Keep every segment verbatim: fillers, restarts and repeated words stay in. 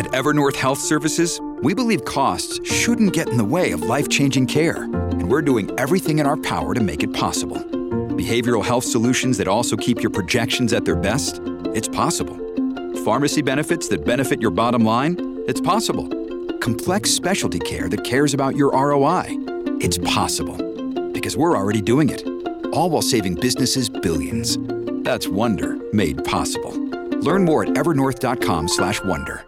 At Evernorth Health Services, we believe costs shouldn't get in the way of life-changing care, and we're doing everything in our power to make it possible. Behavioral health solutions that also keep your projections at their best? It's possible. Pharmacy benefits that benefit your bottom line? It's possible. Complex specialty care that cares about your R O I? It's possible. Because we're already doing it. All while saving businesses billions. That's Wonder made possible. Learn more at evernorth.com slash wonder.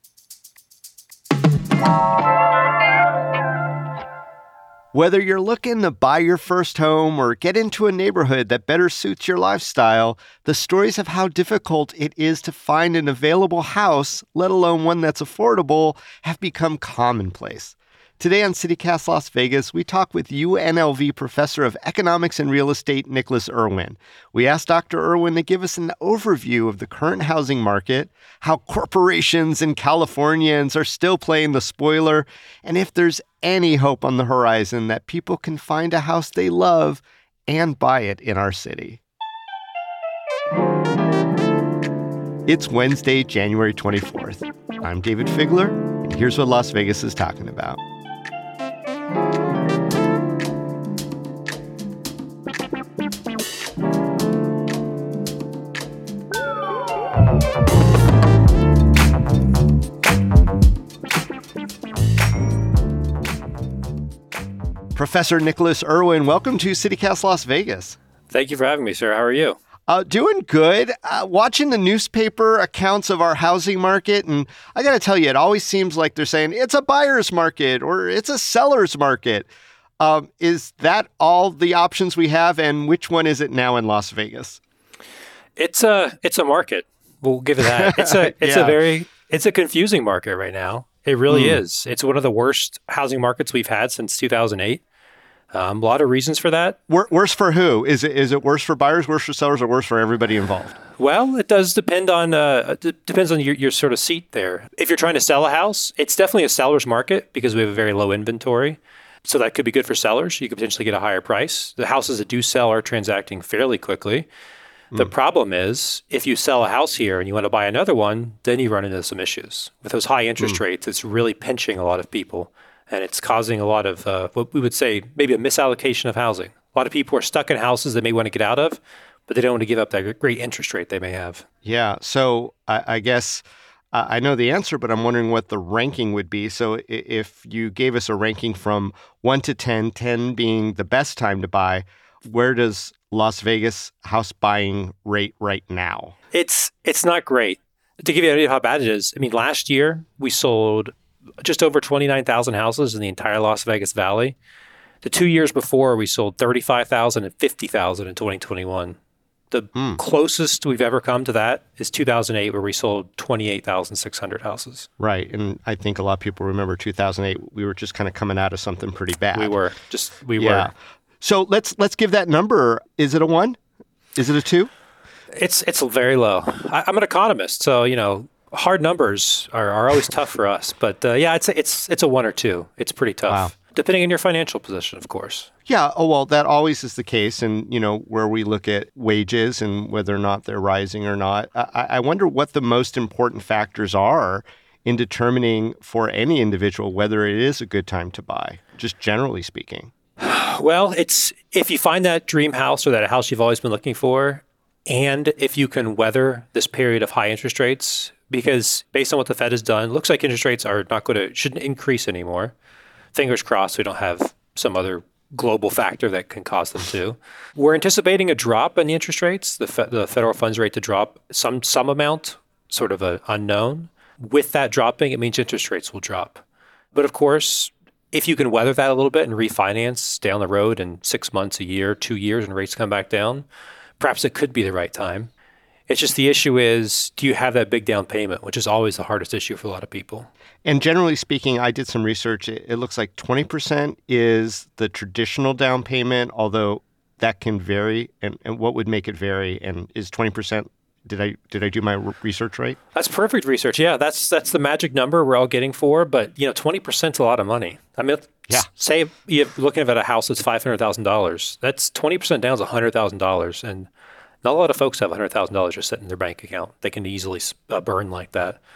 Whether you're looking to buy your first home or get into a neighborhood that better suits your lifestyle, the stories of how difficult it is to find an available house, let alone one that's affordable, have become commonplace. Today on CityCast Las Vegas, we talk with U N L V Professor of Economics and Real Estate, Nicholas Irwin. We asked Doctor Irwin to give us an overview of the current housing market, how corporations and Californians are still playing the spoiler, and if there's any hope on the horizon that people can find a house they love and buy it in our city. It's Wednesday, January twenty-fourth. I'm David Figler, and here's what Las Vegas is talking about. Professor Nicholas Irwin, welcome to CityCast Las Vegas. Thank you for having me, sir. How are you? Uh, doing good. Uh, watching the newspaper accounts of our housing market, and I got to tell you, it always seems like they're saying it's a buyer's market or it's a seller's market. Um, is that all the options we have, and which one is it now in Las Vegas? It's a it's a market. We'll give it that. It's a it's yeah. a very it's a confusing market right now. It really mm. is. It's one of the worst housing markets we've had since two thousand eight. Um, a lot of reasons for that. Wor- worse for who? Is it is it worse for buyers, worse for sellers, or worse for everybody involved? Well, it does depend on uh, it depends on your, your sort of seat there. If you're trying to sell a house, it's definitely a seller's market because we have a very low inventory. So that could be good for sellers. You could potentially get a higher price. The houses that do sell are transacting fairly quickly. The mm. problem is if you sell a house here and you want to buy another one, then you run into some issues. With those high interest mm. rates, it's really pinching a lot of people. And it's causing a lot of uh, what we would say maybe a misallocation of housing. A lot of people are stuck in houses they may want to get out of, but they don't want to give up that great interest rate they may have. Yeah. So I, I guess uh, I know the answer, but I'm wondering what the ranking would be. So if you gave us a ranking from one to ten, ten being the best time to buy, where does Las Vegas house buying rate right now? It's it's not great. To give you an idea of how bad it is, I mean, last year we sold just over twenty-nine thousand houses in the entire Las Vegas Valley. The two years before, we sold thirty-five thousand and fifty thousand in twenty twenty-one. The mm. closest we've ever come to that is two thousand eight, where we sold twenty-eight thousand six hundred houses. Right. And I think a lot of people remember two thousand eight. We were just kind of coming out of something pretty bad. We were. Just, we yeah. were. So let's let's give that number. Is it a one? Is it a two? It's, it's very low. I, I'm an economist, so, you know, hard numbers are, are always tough for us, but uh, yeah, it's a, it's it's a one or two. It's pretty tough, wow. depending on your financial position, of course. Yeah. Oh well, that always is the case, and you know where we look at wages and whether or not they're rising or not. I, I wonder what the most important factors are in determining for any individual whether it is a good time to buy. Just generally speaking. Well, it's if you find that dream house or that house you've always been looking for, and if you can weather this period of high interest rates. Because based on what the Fed has done, it looks like interest rates are not going to, shouldn't increase anymore. Fingers crossed we don't have some other global factor that can cause them to. We're anticipating a drop in the interest rates, the, fe- the federal funds rate to drop some some amount, sort of a unknown. With that dropping, it means interest rates will drop. But of course, if you can weather that a little bit and refinance down the road in six months, a year, two years, and rates come back down, perhaps it could be the right time. It's just the issue is, do you have that big down payment, which is always the hardest issue for a lot of people. And generally speaking, I did some research. It, it looks like twenty percent is the traditional down payment, although that can vary. And, and what would make it vary? And is twenty percent, did I did I do my research right? That's perfect research. Yeah, that's that's the magic number we're all getting for. But, you know, twenty percent is a lot of money. I mean, yeah. say you're looking at a house that's five hundred thousand dollars. That's twenty percent down is one hundred thousand dollars. And not a lot of folks have one hundred thousand dollars just sitting in their bank account. They can easily uh, burn like that.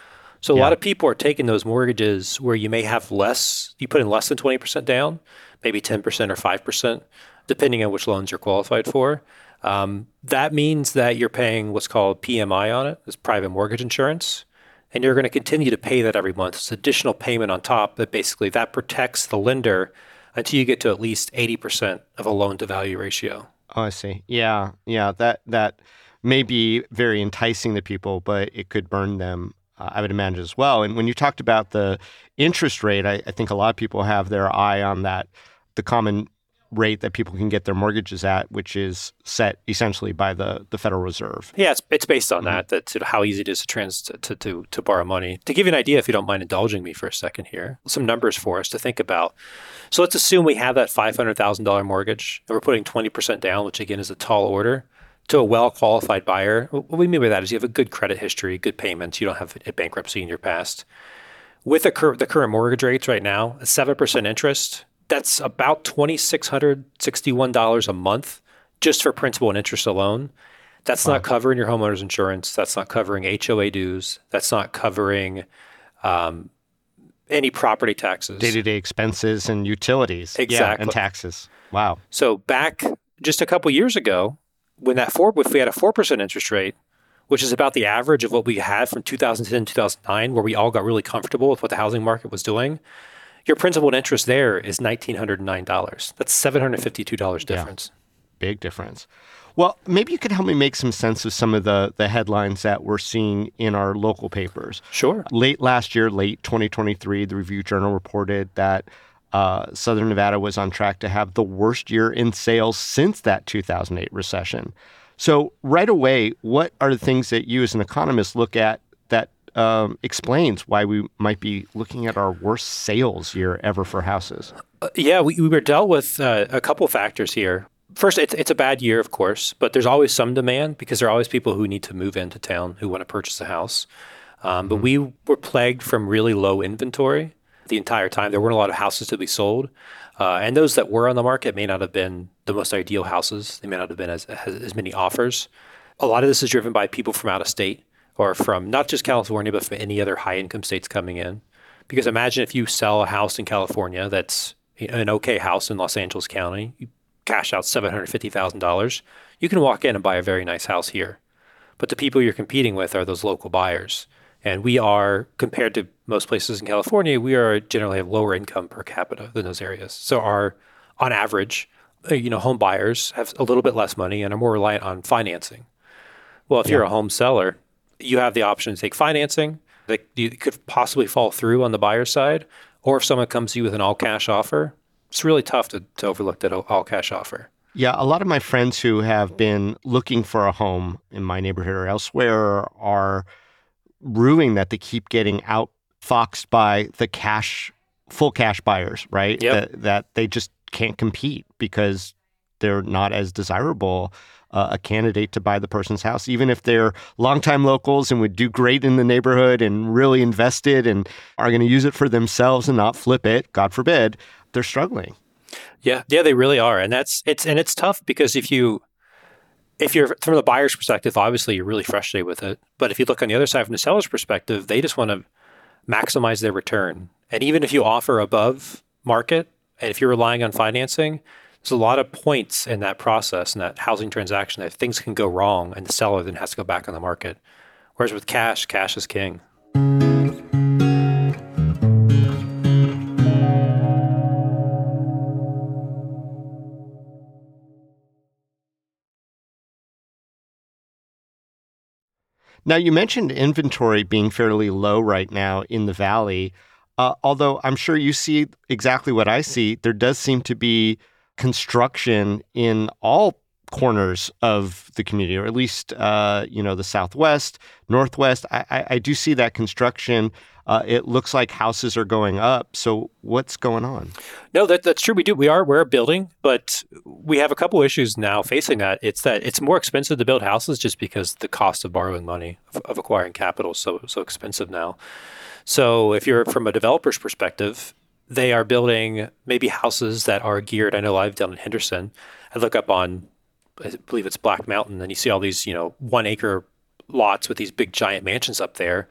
So a Yeah. lot of people are taking those mortgages where you may have less, you put in less than twenty percent down, maybe ten percent or five percent, depending on which loans you're qualified for. Um, that means that you're paying what's called P M I on it, it's private mortgage insurance. And you're going to continue to pay that every month. It's additional payment on top, but basically that protects the lender until you get to at least eighty percent of a loan to value ratio. Oh, I see. Yeah, yeah. That that may be very enticing to people, but it could burn them, uh, I would imagine, as well. And when you talked about the interest rate, I, I think a lot of people have their eye on that, the common rate that people can get their mortgages at, which is set essentially by the, the Federal Reserve. Yeah, it's it's based on Mhm. that, that sort of how easy it is to trans to, to, to, to borrow money. To give you an idea, if you don't mind indulging me for a second here, some numbers for us to think about. So let's assume we have that five hundred thousand dollars mortgage and we're putting twenty percent down, which again is a tall order, to a well-qualified buyer. What we mean by that is you have a good credit history, good payments, you don't have a bankruptcy in your past. With the, cur- the current mortgage rates right now, a seven percent interest, that's about two thousand six hundred sixty-one dollars a month just for principal and interest alone. That's Wow. not covering your homeowner's insurance. That's not covering H O A dues. That's not covering um, any property taxes. Day-to-day expenses and utilities. Yeah, Exactly. and taxes. Wow. So back just a couple years ago, when that four, if we had a four percent interest rate, which is about the average of what we had from two thousand ten, two thousand nine, where we all got really comfortable with what the housing market was doing, your principal and interest there is one thousand nine hundred nine dollars. That's seven hundred fifty-two dollars Yeah. difference. Big difference. Well, maybe you could help me make some sense of some of the, the headlines that we're seeing in our local papers. Sure. Late last year, late twenty twenty-three, the Review Journal reported that uh, Southern Nevada was on track to have the worst year in sales since that two thousand eight recession. So right away, what are the things that you as an economist look at that um, explains why we might be looking at our worst sales year ever for houses? Uh, yeah, we, we were dealt with uh, a couple factors here. First, it's, it's a bad year, of course, but there's always some demand because there are always people who need to move into town who want to purchase a house. Um, but we were plagued from really low inventory the entire time. There weren't a lot of houses to be sold. Uh, and those that were on the market may not have been the most ideal houses. They may not have been as, as, as many offers. A lot of this is driven by people from out of state or from not just California, but from any other high income states coming in. Because imagine if you sell a house in California that's an okay house in Los Angeles County, you cash out seven hundred fifty thousand dollars, you can walk in and buy a very nice house here. But the people you're competing with are those local buyers. And we are, compared to most places in California, we are generally have lower income per capita than those areas. So our, on average, uh, you know, home buyers have a little bit less money and are more reliant on financing. Well, if Yeah. you're a home seller, you have the option to take financing that you could possibly fall through on the buyer side. Or if someone comes to you with an all cash offer, it's really tough to, to overlook that all cash offer. Yeah, a lot of my friends who have been looking for a home in my neighborhood or elsewhere are ruing that they keep getting outfoxed by the cash, full cash buyers, right? Yep. That, that they just can't compete because they're not as desirable uh, a candidate to buy the person's house, even if they're longtime locals and would do great in the neighborhood and really invested and are going to use it for themselves and not flip it, God forbid, they're struggling. Yeah, yeah, they really are, and that's it's and it's tough because if you if you're from the buyer's perspective, obviously you're really frustrated with it. But if you look on the other side from the seller's perspective, they just want to maximize their return. And even if you offer above market, and if you're relying on financing, there's a lot of points in that process, in that housing transaction, that things can go wrong, and the seller then has to go back on the market. Whereas with cash, cash is king. Now, you mentioned inventory being fairly low right now in the Valley. Uh, although I'm sure you see exactly what I see, there does seem to be construction in all corners of the community, or at least, uh, you know, the Southwest, Northwest. I, I, I do see that construction. Uh, it looks like houses are going up. So what's going on? No, that, that's true. We do. We are, we're a building, but we have a couple issues now facing that. It's that it's more expensive to build houses just because the cost of borrowing money, of, of acquiring capital is so, so expensive now. So if you're from a developer's perspective, they are building maybe houses that are geared. I know I've done in Henderson. I look up on, I believe it's Black Mountain, and you see all these, you know, one acre lots with these big giant mansions up there.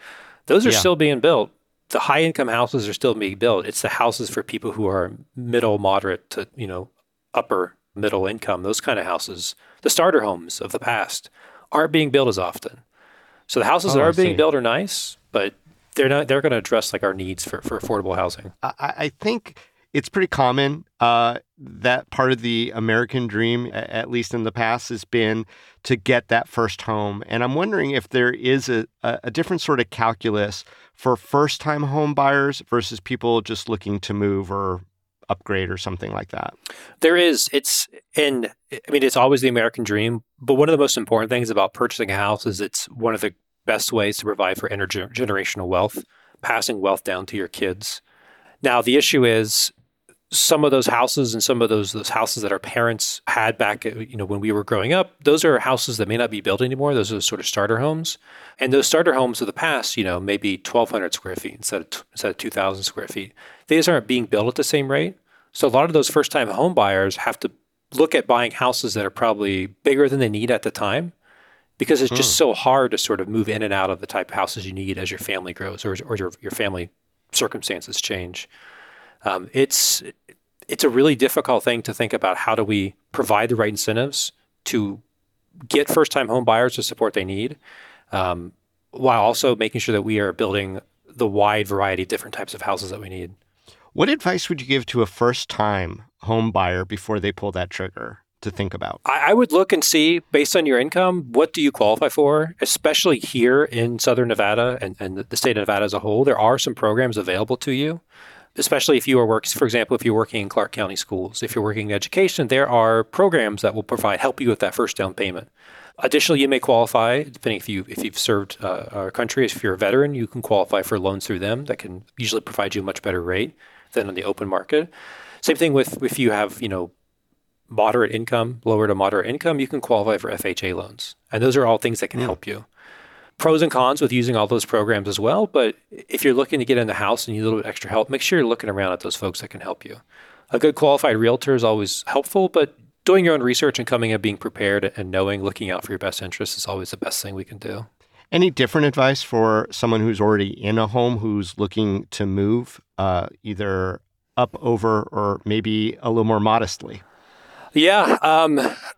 Those are Yeah. still being built. The high income houses are still being built. It's the houses for people who are middle, moderate to, you know, upper middle income, those kind of houses. The starter homes of the past aren't being built as often. So the houses Oh, that I are being see. built are nice, but they're not, they're going to address like our needs for, for affordable housing. I, I think it's pretty common uh, that part of the American dream, a- at least in the past, has been to get that first home. And I'm wondering if there is a, a a different sort of calculus for first-time home buyers versus people just looking to move or upgrade or something like that. There is, it's, and I mean, it's always the American dream, but one of the most important things about purchasing a house is it's one of the best ways to provide for intergenerational wealth, passing wealth down to your kids. Now, the issue is some of those houses and some of those those houses that our parents had back, you know, when we were growing up, those are houses that may not be built anymore. Those are sort of starter homes. And those starter homes of the past, you know, maybe twelve hundred square feet instead of, instead of two thousand square feet. They just aren't being built at the same rate. So a lot of those first-time home buyers have to look at buying houses that are probably bigger than they need at the time, because it's just so hard to sort of move in and out of the type of houses you need as your family grows or, or your, your family circumstances change. Um, it's it's a really difficult thing to think about. How do we provide the right incentives to get first-time home buyers the support they need, um, while also making sure that we are building the wide variety of different types of houses that we need. What advice would you give to a first-time home buyer before they pull that trigger to think about? I, I would look and see, based on your income, what do you qualify for, especially here in Southern Nevada and, and the state of Nevada as a whole. There are some programs available to you, especially if you are working, for example, if you're working in Clark County schools, if you're working in education, there are programs that will provide, help you with that first down payment. Additionally, you may qualify, depending if, you, if you've served uh, our country, if you're a veteran, you can qualify for loans through them that can usually provide you a much better rate than on the open market. Same thing with if you have, you know, moderate income, lower to moderate income, you can qualify for F H A loans. And those are all things that can mm. help you. Pros and cons with using all those programs as well. But if you're looking to get in the house and you need a little bit extra help, make sure you're looking around at those folks that can help you. A good qualified realtor is always helpful, but doing your own research and coming and being prepared and knowing, looking out for your best interests is always the best thing we can do. Any different advice for someone who's already in a home who's looking to move, uh, either up, over, or maybe a little more modestly? Yeah. Um,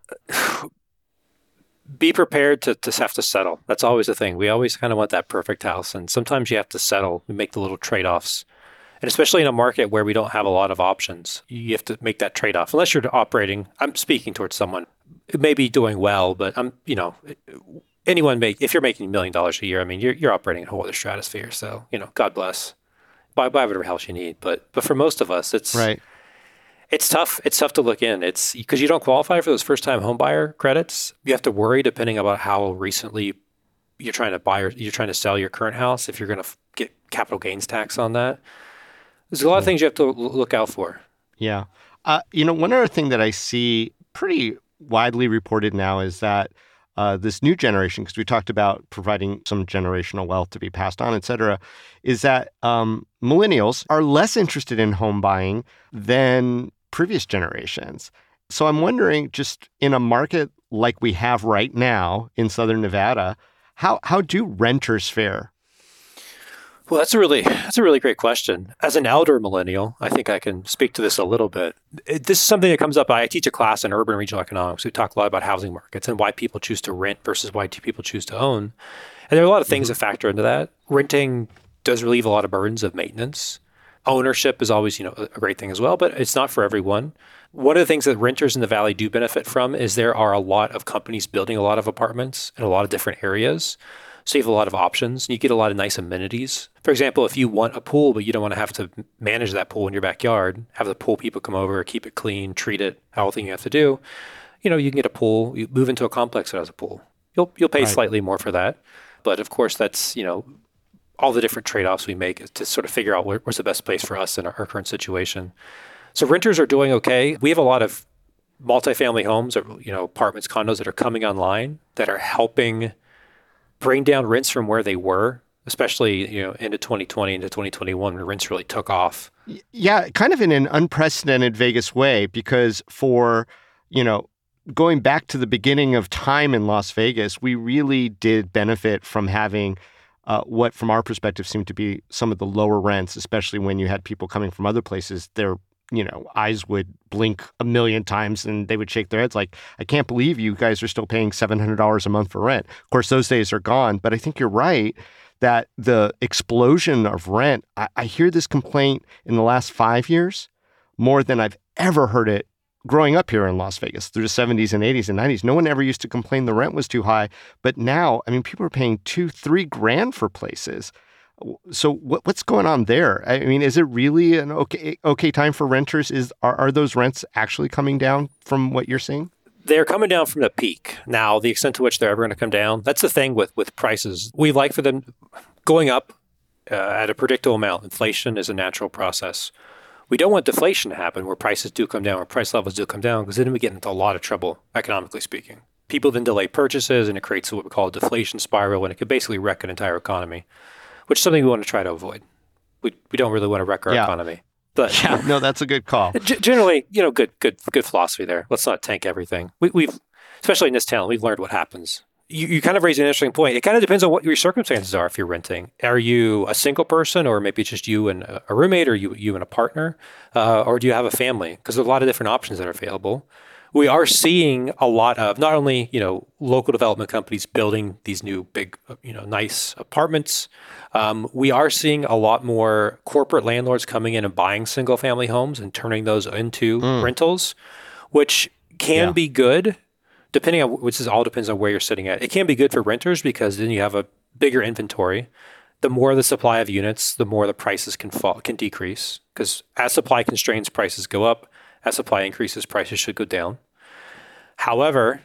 be prepared to, to have to settle. That's always the thing. We always kind of want that perfect house. And sometimes you have to settle and make the little trade-offs. And especially in a market where we don't have a lot of options, you have to make that trade-off. Unless you're operating, I'm speaking towards someone who may be doing well, but I'm, you know, anyone make, if you're making a million dollars a year, I mean, you're, you're operating in a whole other stratosphere. So, you know, God bless. Buy, buy whatever else you need. But, but for most of us, it's, right. It's tough. It's tough to look in. It's because you don't qualify for those first-time homebuyer credits. You have to worry depending about how recently you're trying to buy or you're trying to sell your current house. If you're going to f- get capital gains tax on that, there's a lot of things you have to l- look out for. Yeah. Uh, you know, one other thing that I see pretty widely reported now is that uh, this new generation, because we talked about providing some generational wealth to be passed on, et cetera, is that um, millennials are less interested in home buying than previous generations. So I'm wondering, just in a market like we have right now in Southern Nevada, how how do renters fare? Well, that's a really that's a really great question. As an elder millennial, I think I can speak to this a little bit. It, this is something that comes up. I teach a class in urban regional economics. We talk a lot about housing markets and why people choose to rent versus why do people choose to own. And there are a lot of things mm-hmm. that factor into that. Renting does relieve a lot of burdens of maintenance. Ownership is always, you know, a great thing as well, but it's not for everyone. One of the things that renters in the Valley do benefit from is there are a lot of companies building a lot of apartments in a lot of different areas. So you have a lot of options and you get a lot of nice amenities. For example, if you want a pool, but you don't want to have to manage that pool in your backyard, have the pool people come over, keep it clean, treat it, everything you have to do, you know, you can get a pool, you move into a complex that has a pool. You'll you'll pay right. slightly more for that. But of course, that's, you know, all the different trade-offs we make to sort of figure out where, where's the best place for us in our, our current situation. So renters are doing okay. We have a lot of multifamily homes or, you know, apartments, condos that are coming online that are helping bring down rents from where they were, especially, you know, into twenty twenty, into twenty twenty-one, when rents really took off. Yeah, kind of in an unprecedented Vegas way, because for, you know, going back to the beginning of time in Las Vegas, we really did benefit from having uh, what, from our perspective, seemed to be some of the lower rents, especially when you had people coming from other places. Their, you know, eyes would blink a million times and they would shake their heads like, I can't believe you guys are still paying seven hundred dollars a month for rent. Of course, those days are gone. But I think you're right that the explosion of rent, I, I hear this complaint in the last five years more than I've ever heard it growing up here in Las Vegas through the seventies and eighties and nineties. No one ever used to complain the rent was too high. But now, I mean, people are paying two, three grand for places. So what, what's going on there? I mean, is it really an okay okay time for renters? Is are, are those rents actually coming down from what you're seeing? They're coming down from the peak. Now, the extent to which they're ever going to come down, that's the thing with, with prices. We like for them going up uh, at a predictable amount. Inflation is a natural process. We don't want deflation to happen where prices do come down, where price levels do come down, because then we get into a lot of trouble, economically speaking. People then delay purchases, and it creates what we call a deflation spiral, and it could basically wreck an entire economy, which is something we want to try to avoid. We we don't really want to wreck our yeah. economy. But yeah, no, that's a good call. G- generally, you know, good good good philosophy there. Let's not tank everything. We, we've, especially in this town, we've learned what happens. You, you kind of raise an interesting point. It kind of depends on what your circumstances are if you're renting. Are you a single person, or maybe just you and a roommate, or you you and a partner, uh, or do you have a family? Because there's a lot of different options that are available. We are seeing a lot of not only, you know, local development companies building these new big, you know, nice apartments. Um, we are seeing a lot more corporate landlords coming in and buying single family homes and turning those into mm. rentals, which can yeah. be good, depending on, which is all depends on where you're sitting at. It can be good for renters because then you have a bigger inventory. The more the supply of units, the more the prices can fall, can decrease, because as supply constraints, prices go up. As supply increases, prices should go down. However,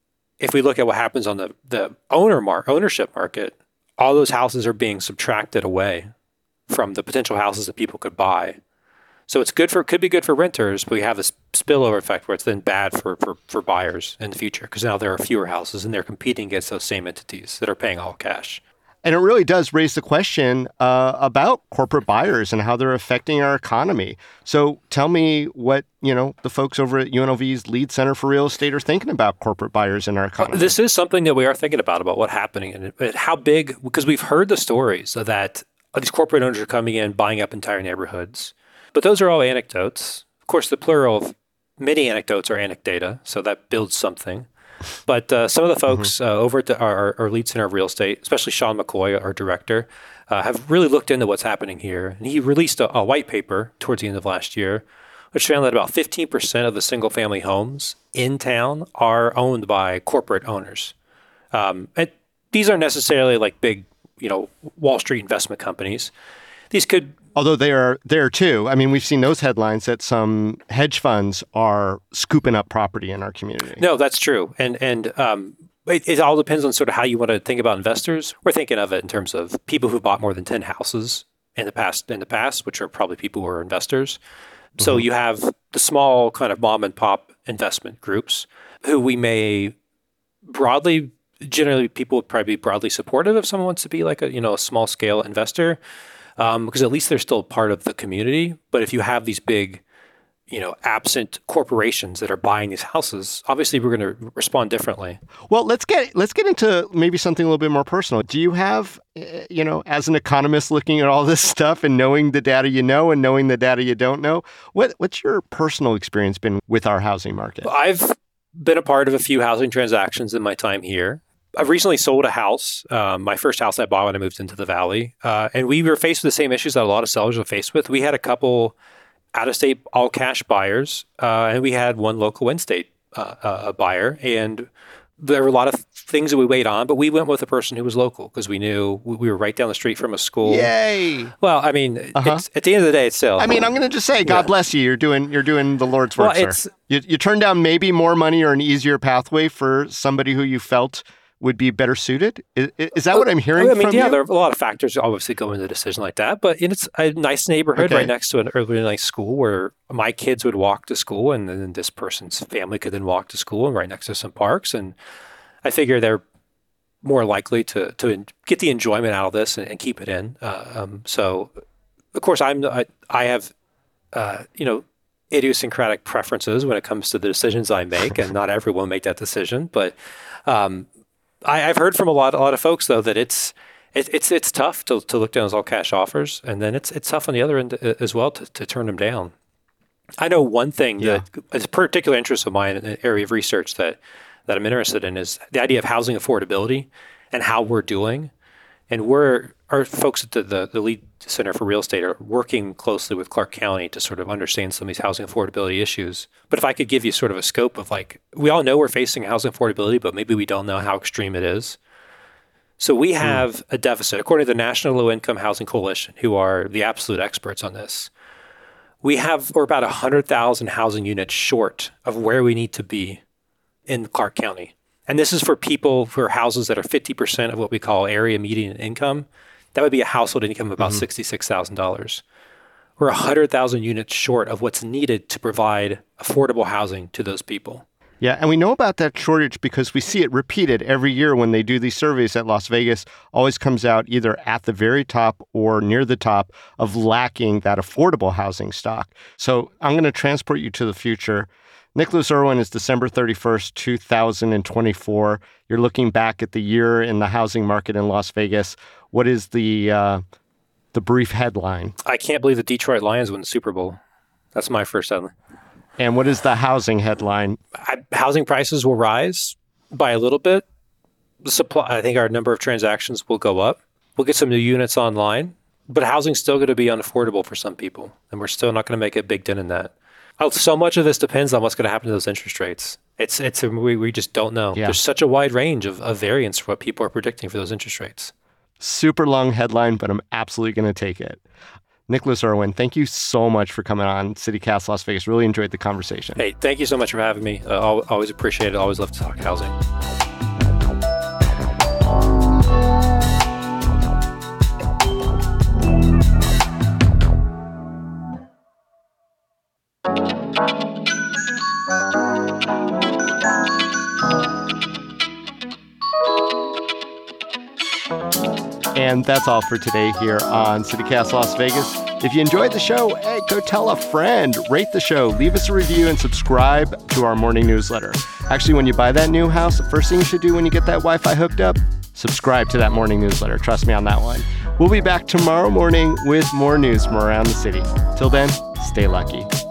if we look at what happens on the, the owner mar- ownership market, all those houses are being subtracted away from the potential houses that people could buy. So it's good for, could be good for renters, but we have this spillover effect where it's then bad for, for, for buyers in the future, because now there are fewer houses and they're competing against those same entities that are paying all cash. And it really does raise the question uh, about corporate buyers and how they're affecting our economy. So tell me what, you know, the folks over at U N L V's Lead Center for Real Estate are thinking about corporate buyers in our economy. This is something that we are thinking about, about what's happening and how big, because we've heard the stories of that these corporate owners are coming in, buying up entire neighborhoods. But those are all anecdotes. Of course, the plural of many anecdotes are anecdata, so that builds something. But uh, some of the folks mm-hmm. uh, over at the, our, our Lead Center of Real Estate, especially Sean McCoy, our director, uh, have really looked into what's happening here. And he released a, a white paper towards the end of last year, which found that about fifteen percent of the single-family homes in town are owned by corporate owners. Um, and these aren't necessarily like big, you know, Wall Street investment companies. These could... Although they are there too. I mean, we've seen those headlines that some hedge funds are scooping up property in our community. No, that's true. And and um, it, it all depends on sort of how you want to think about investors. We're thinking of it in terms of people who bought more than ten houses in the past, in the past, which are probably people who are investors. So mm-hmm. you have the small kind of mom and pop investment groups who we may broadly, generally people would probably be broadly supportive if someone wants to be like a, you know, a small scale investor. Um, because at least they're still part of the community. But if you have these big, you know, absent corporations that are buying these houses, obviously we're going to respond differently. Well, let's get let's get into maybe something a little bit more personal. Do you have, you know, as an economist looking at all this stuff and knowing the data you know and knowing the data you don't know, what what's your personal experience been with our housing market? I've been a part of a few housing transactions in my time here. I've recently sold a house, um, my first house I bought when I moved into the Valley, uh, and we were faced with the same issues that a lot of sellers are faced with. We had a couple out-of-state all-cash buyers, uh, and we had one local in-state uh, uh, buyer, and there were a lot of things that we weighed on, but we went with a person who was local because we knew we, we were right down the street from a school. Yay! Well, I mean, uh-huh. it's, at the end of the day, it's still. I mean, I'm going to just say, God yeah. bless you. You're doing you're doing the Lord's work, well, sir. You, you turned down maybe more money or an easier pathway for somebody who you felt would be better suited? Is, is that what I'm hearing I mean, from yeah, you? There are a lot of factors obviously go into a decision like that, but it's a nice neighborhood okay. right next to an really nice school where my kids would walk to school, and then this person's family could then walk to school, and right next to some parks. And I figure they're more likely to to get the enjoyment out of this and, and keep it in. Uh, um, so, of course, I'm I, I have uh, you know idiosyncratic preferences when it comes to the decisions I make, and not everyone will make that decision, but. Um, I, I've heard from a lot, a lot of folks though that it's it, it's it's tough to, to look down those all cash offers, and then it's it's tough on the other end as well to, to turn them down. I know one thing yeah. that is a particular interest of mine in the area of research that that I'm interested in is the idea of housing affordability and how we're doing. And we're our folks at the, the, the Lead Center for Real Estate are working closely with Clark County to sort of understand some of these housing affordability issues. But if I could give you sort of a scope of like, we all know we're facing housing affordability, but maybe we don't know how extreme it is. So we have mm. a deficit, according to the National Low Income Housing Coalition, who are the absolute experts on this. We have, we're about one hundred thousand housing units short of where we need to be in Clark County. And this is for people for houses that are fifty percent of what we call area median income. That would be a household income of about mm-hmm. sixty-six thousand dollars. We're one hundred thousand units short of what's needed to provide affordable housing to those people. Yeah, and we know about that shortage because we see it repeated every year when they do these surveys at Las Vegas. Always comes out either at the very top or near the top of lacking that affordable housing stock. So I'm going to transport you to the future. Nicholas Irwin is December thirty-first, two thousand twenty-four. You're looking back at the year in the housing market in Las Vegas. What is the uh, the brief headline? I can't believe the Detroit Lions won the Super Bowl. That's my first headline. And what is the housing headline? I, housing prices will rise by a little bit. The supply, I think our number of transactions will go up. We'll get some new units online, but housing's still going to be unaffordable for some people, and we're still not going to make a big dent in that. So much of this depends on what's going to happen to those interest rates. It's it's we, we just don't know. Yeah. There's such a wide range of, of variance for what people are predicting for those interest rates. Super long headline, but I'm absolutely going to take it. Nicholas Irwin, thank you so much for coming on CityCast Las Vegas. Really enjoyed the conversation. Hey, thank you so much for having me. Uh, always appreciate it. Always love to talk housing. And that's all for today here on CityCast Las Vegas. If you enjoyed the show, hey, go tell a friend, rate the show, leave us a review, and subscribe to our morning newsletter. Actually, when you buy that new house, the first thing you should do when you get that Wi-Fi hooked up, subscribe to that morning newsletter. Trust me on that one. We'll be back tomorrow morning with more news from around the city. Till then, stay lucky.